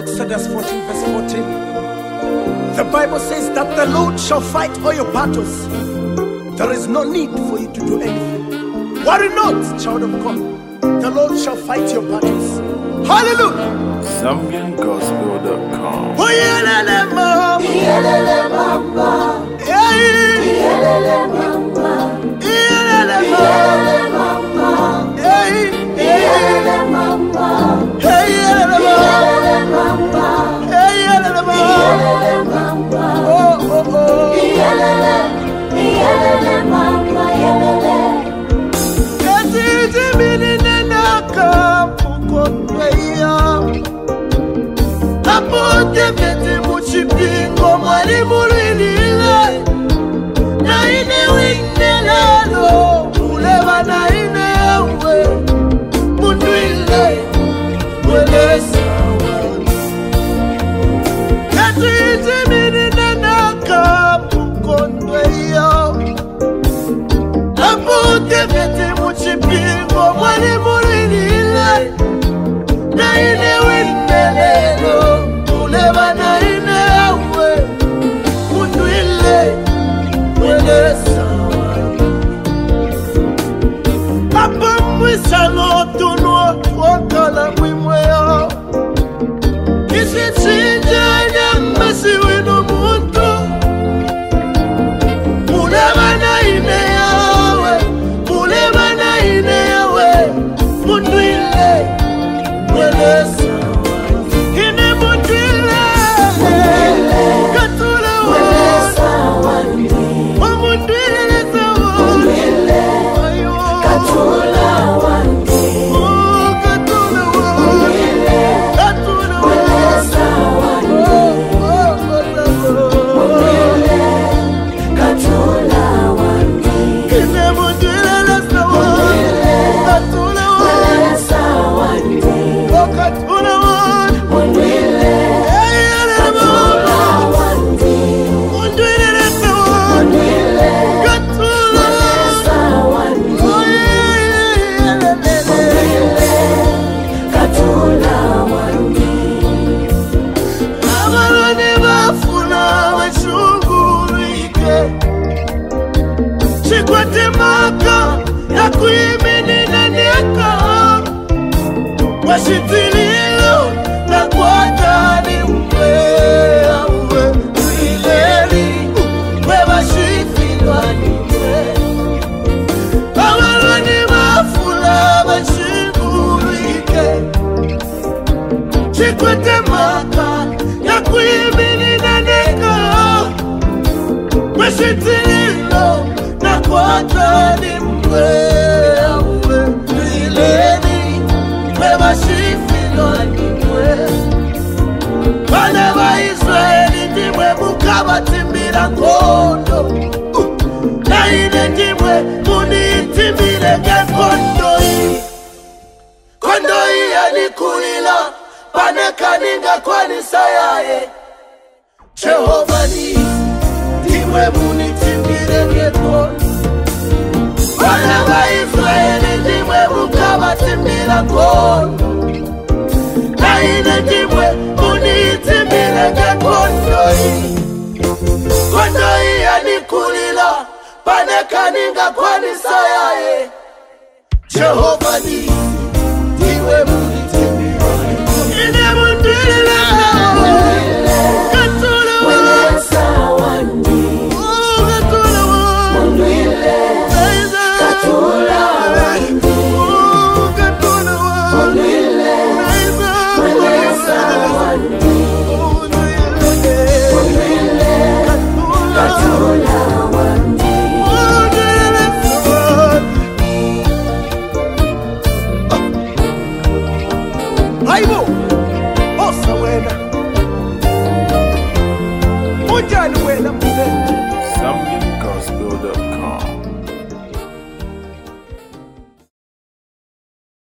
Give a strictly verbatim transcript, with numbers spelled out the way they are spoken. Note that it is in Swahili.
Exodus fourteen verse fourteen. The Bible says that the Lord shall fight all your battles. There is no need for you to do anything. Worry not, child of God. The Lord shall fight your battles. Hallelujah. Zambian Gospel dot com. Iyelele mama. Iyelele mama. Iyelele mama. Iyelele mama. Iyelele mama. Iyelele mama. Iyelele mama. Oh oh oh. Iyelele. Iyelele mama. Iyelele. Kati mini naka pukotweya. Apote mete muchipingo mwari murinile. Na ine wine lalo. Uleva na ine we. Munwile. Mwele sawa. Kati mini naka pukotweya. Apote mete muchipingo mwari murinile. Na ine wine lalo. Uleva na ine we. Munwile. Mwele sawa. Papa mwisano tuno wakala mwimwea. Kisi chinjanya mbesi wino muntu. Muleva na ine yawe. Muleva na ine yawe. Munwile. Mwele sawa. Ine munwile. Katula wa. Munwile sawa. Ayo. Katula wande. Oh, katula wa. Katula wa. Oh, oh, oh, oh. Katula wande. Ine munwile sawa. Katula wa. Sawande. Oh, katula wa. Munwile. Iyelele mama. Wande. Munwile sawa. Munwile. Katula wa. Sawande. Oh, iyelele. Katula wande. Abaloni bafuna bashungurike. Chikwate maka ya kuimenina neka. Washitililo na kwatani mwe awe. Uileri we bashifilwa ni mwe. Abaloni bafuna bashungurike. Chikwete maka ya kuimenina neka. Washitililo na kwatani mwe awe. Uileri we bashifilwa ni mwe. Bana ba Israeli ndimwe mukabatimbira kondo. Na ine ndimwe munitimbire ngekondo hii. Kondo hii yanikulila. Panekaninga kwanisa yae. Jehova ni ndimwe munitimbire ngekondo. Bana ba Israeli ndimwe mukabatimbira kondo. Na ine ndimwe munitimbire ngekondo hii. Kondo hii yanikulila. Panekaninga kwanisa yae. Jehova ni ndiwe munitimbire. Ine mundile. Katula wa. Sawande. Oh, katula wa. Munwile. Aiza. Katula wande. Oh, katula wa. Munwile. Aiza. Sawande. Munwile. Munwile. Katula. Katula wande. Munwile sawa. Aibo. Osa wena. Unjani wena mzee? Zambian